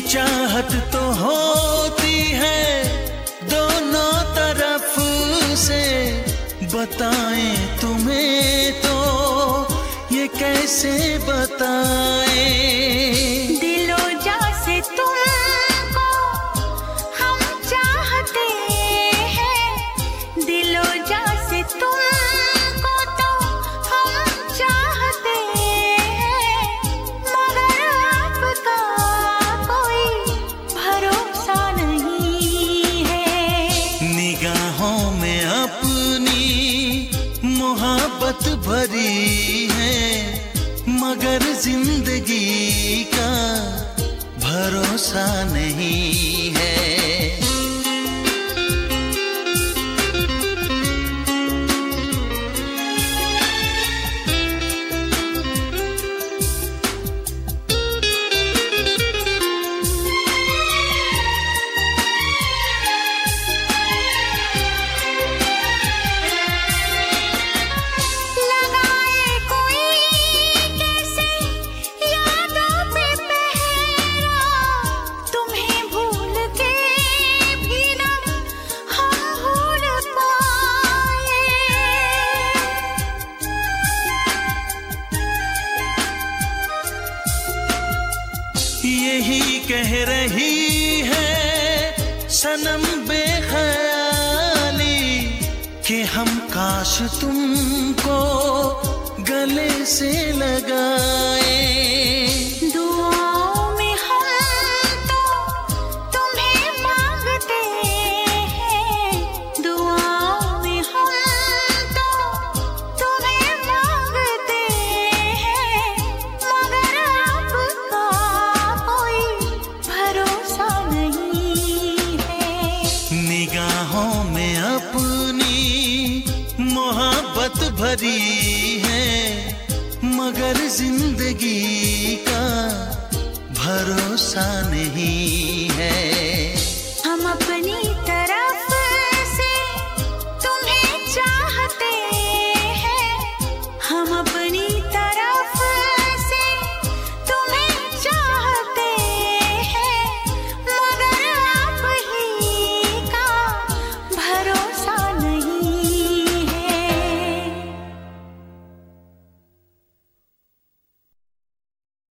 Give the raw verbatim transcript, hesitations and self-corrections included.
चाहत तो होती है दोनों तरफ से, बताएं तुम्हें तो ये कैसे बताएं। दिलो जा से तुमको हम चाहते हैं, दिलो जा से तुमको तो हम चाहते हैं, मगर आपका कोई भरोसा नहीं है। निगाहों में अपनी मोहब्बत भरी है, मगर जिंदगी का भरोसा नहीं है। यही कह रही है सनम बेख्याली कि हम काश तुमको गले से लगाए। दुआओं में हम तो तुम्हें मांगते हैं, दुआओं में हम तो तुम्हें मांगते हैं, मगर आपका कोई भरोसा नहीं है। निगाहों में अपनी मोहब्बत भरी है, मगर जिंदगी का भरोसा नहीं है।